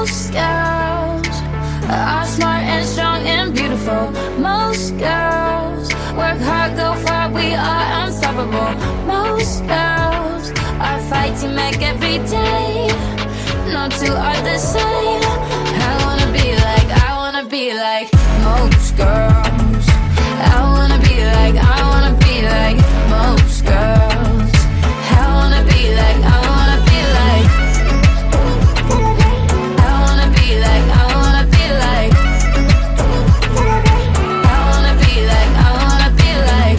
Most girls are smart and strong and beautiful. Most girls work hard, go far, we are unstoppable. Most girls are fighting back every day. No two are the same. I wanna be like most girls.